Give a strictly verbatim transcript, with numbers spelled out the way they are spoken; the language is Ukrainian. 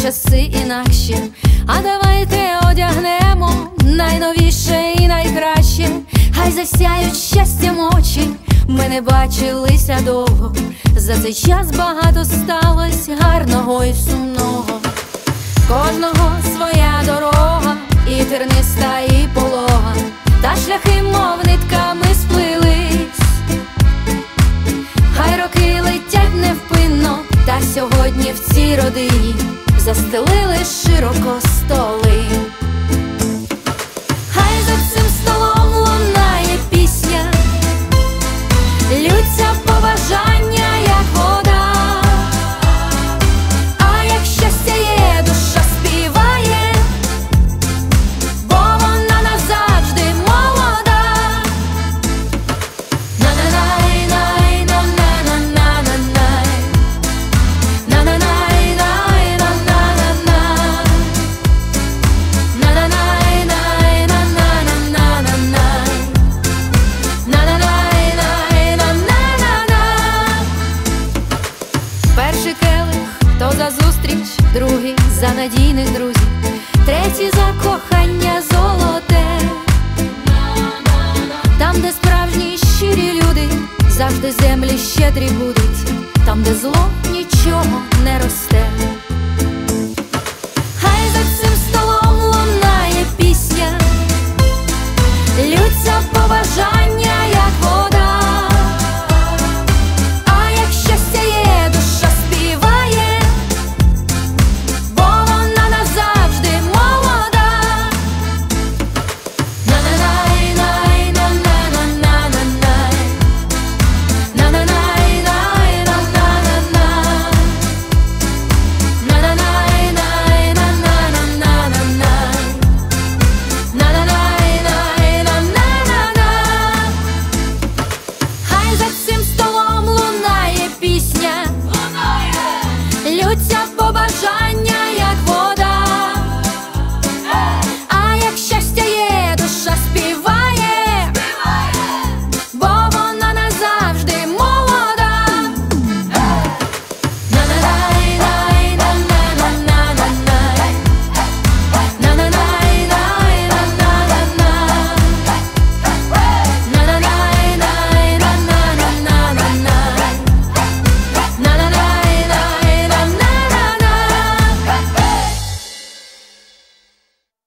часи інакші, а давайте одягнемо найновіше і найкраще. Хай засяють щастям очі, ми не бачилися довго. За цей час багато сталося гарного і сумного. Кожного своя дорога, і терниста, і полога, та шляхи, мов нитками, сплились. Хай роки летять невпинно, та сьогодні в цій родині застелили широко столи. Хай за цим столом лунає пісня, ллються побажання, як вода. А як щастя є, душа співає, бо вона назавжди молода. На-на-най-най, на-на-на-на-на-най, на-на-най-най, на-на-на-на, на-на-най-най, на-на-на-на-на-най, на-на-най-най, на-на-на-на. Перший келих то за зустріч, другий за надійних друзів, третій за кохання золоте. Там, де справжні щирі люди, завжди землі щедрі будуть. Там, де зло ні